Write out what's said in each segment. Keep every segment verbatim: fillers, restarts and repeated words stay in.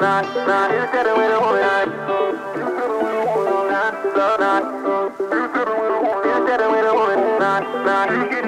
Nah, nah, you said it with a woman. You said it with a woman. Nah, nah, you said it with a woman. Nah, nah,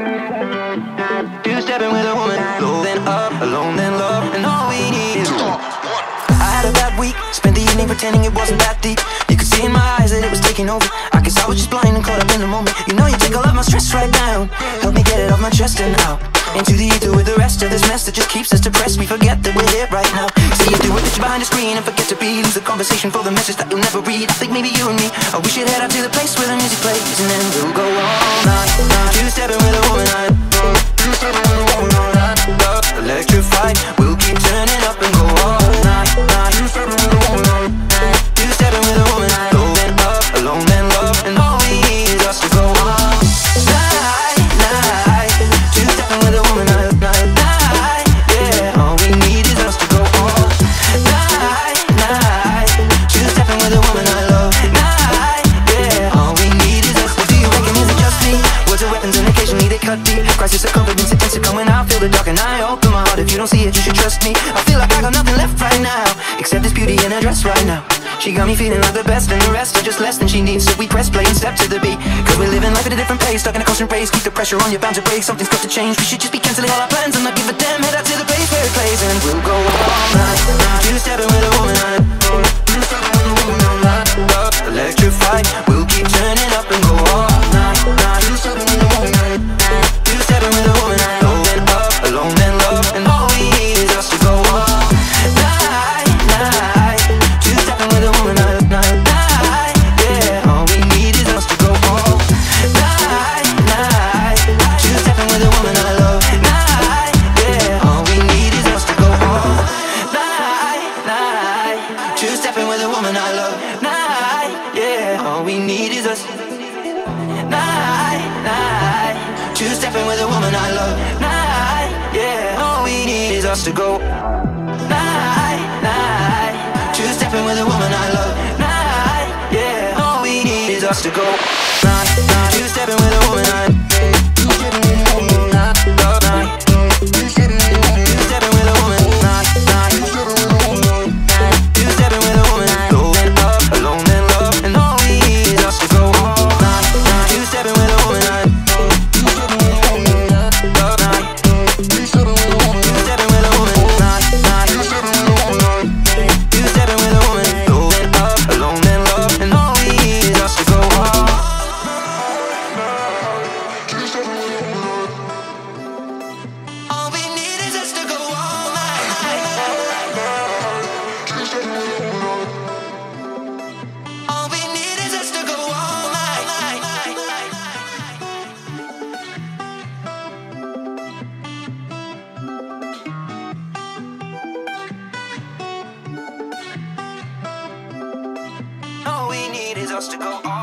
you stepping with a woman. Low then up, alone then love, and all we need is one. I had a bad week, spent the evening pretending it wasn't that deep. You could see in my eyes that it was taking over. I guess I was just blind and caught up in the moment. You know you take all of my stress right down. Help me get it off my chest and out into the ether with the rest of this mess that just keeps us depressed. We forget that we're here right now. See you do it, that you're behind the screen and forget to be. Lose the conversation for the message that you'll never read. I think maybe you and me, oh, we should head out to the place where the music plays, and then we'll go all night. Two stepping with a woman, I two stepping with a woman, all night. Electrified, we'll keep turning up and go all night. Two stepping with a woman, all night. Two stepping with a woman, low then up, alone then love, and all we need is us to go all night, night. Two stepping with a woman, night, night, night. Yeah, all we need is us to go all night, night. Two stepping with a woman I love, night. Yeah, all we need is us. Well, do you reckon is it just me? Words are weapons and occasionally they cut deep. Crisis of confidence, intense coming out. Feel the dark and I open my heart. If you don't see it, you should trust me. I feel like I got nothing left right now except this beauty in her dress right now. She got me feeling like the best, and the rest are just less than she needs. So we press play and step to the beat, cause we're living life at a different pace, stuck in a constant race. Keep the pressure on, you're bound to break. Something's got to change, we should just be cancelling all our plans and not give a damn. Head out to the place where it plays, and we'll go all night. Two stepping with a woman, I two stepping with a woman, all night. Electrified, we'll keep turning up and go all night. Two stepping with a woman, I two stepping with a woman, I low then up, alone then love, and all we need is us to go all night, night. Two stepping with a woman, night, night, night. Yeah, all we need is us to go all night, night. Two stepping with a woman I love, night. Yeah, all we need is us to go all night, night. Two stepping with a woman I love, night. Yeah, all we need is us. Night, night. Two stepping with a woman I love, night. Yeah, all we need is us to go. Night, night. Two stepping with a woman I love, night. Yeah, all we need is us to go. Night, night. Two stepping with a woman I two stepping with a woman I love, night. Two stepping with a woman, two stepping with a woman, night, night. Two stepping with a woman, two stepping with a woman, low then up, alone then love, and all we need is us to go all night, night. Two stepping with a woman I two stepping with a woman, love, night. Two stepping with a woman, two stepping with a woman, night, night. Two stepping with a woman, two stepping with a woman, low then up, alone then love, and all we need is us to go all. All we need is us to go all night. All we need is us to go all night. All we need is us to go all